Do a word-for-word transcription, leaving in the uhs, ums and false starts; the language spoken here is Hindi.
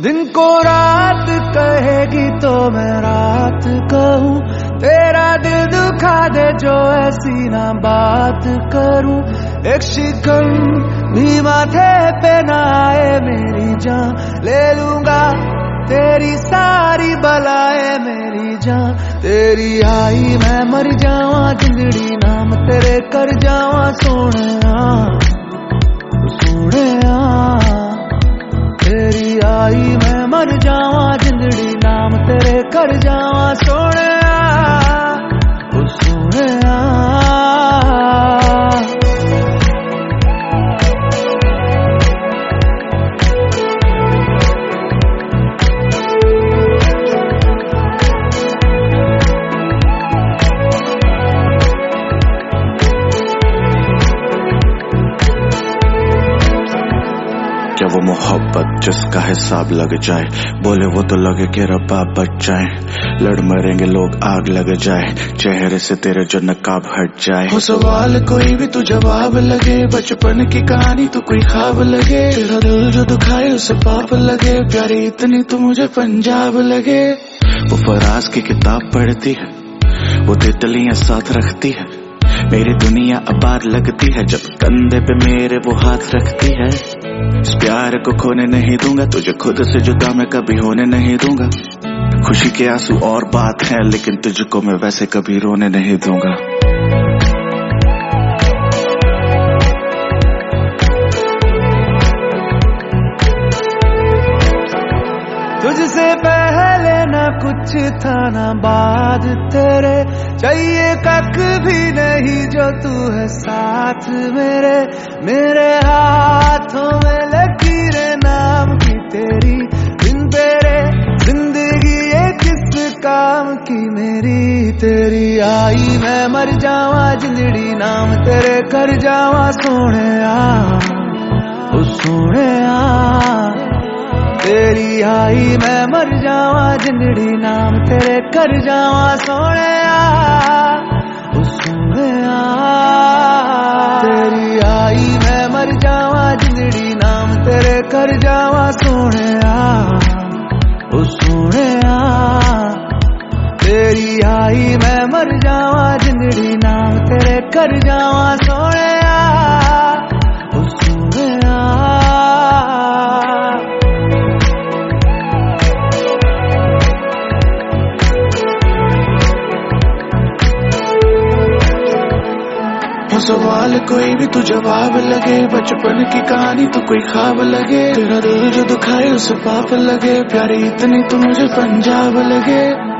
दिन को रात कहेगी तो मैं रात कहूँ, तेरा दिल दुखा दे जो ऐसी ना बात करूँ। एक शिकन भी माथे पे ना आए मेरी जान, ले लूंगा तेरी सारी बलाए मेरी जान। तेरी आई मैं मर जावा, जिंदड़ी नाम तेरे कर जावा सोने सोने। तेरी आई मैं मर जावा, जिंदड़ी नाम तेरे कर जावा सोने सोने। क्या वो मोहब्बत जिसका हिसाब लग जाए, बोले वो तो लगे कि रब्बा बच जाए। लड़ मरेंगे लोग आग लग जाए, चेहरे से तेरे जो नकाब हट जाए। हो सवाल कोई भी तू जवाब लगे, बचपन की कहानी तो कोई ख्वाब लगे। तेरा दिल जो दुखाए उसे पाप लगे, प्यारी इतनी तू मुझे पंजाब लगे। वो फराज की किताब पढ़ती है, वो तितलियां साथ रखती है। मेरी दुनिया आबाद लगती है जब कंधे पे मेरे वो हाथ रखती है। इस प्यार को खोने नहीं दूंगा, तुझे खुद से जुदा मैं कभी होने नहीं दूंगा। खुशी के आंसू और बात है, लेकिन तुझको मैं वैसे कभी रोने नहीं दूंगा। तुझसे पहले ना कुछ था ना बाद तेरे, चाहिए कख भी नहीं जो तू है साथ मेरे। मेरे हाथों में लकीरें नाम की तेरी, बिन तेरे जिंदगी ये किस काम की मेरी। तेरी आई मैं मर जावा, जिंदड़ी नाम तेरे कर जावा सोने ओ सोने। तेरी आई मैं मर जावा, जिंदड़ी नाम तेरे कर जावा सोने ओ सोने। तेरी आई मैं मर जावा, जिंदड़ी नाम तेरे कर जावा सोने ओ सोने। तेरी आई मैं मर जावा, जिंदड़ी नाम तेरे कर जावा सोने ओ सोने। हो सवाल कोई भी तू जवाब लगे, बचपन की कहानी तो कोई ख्वाब लगे। तेरा दिल जो दुखाए उसे पाप लगे, प्यारी इतनी तू मुझे पंजाब लगे।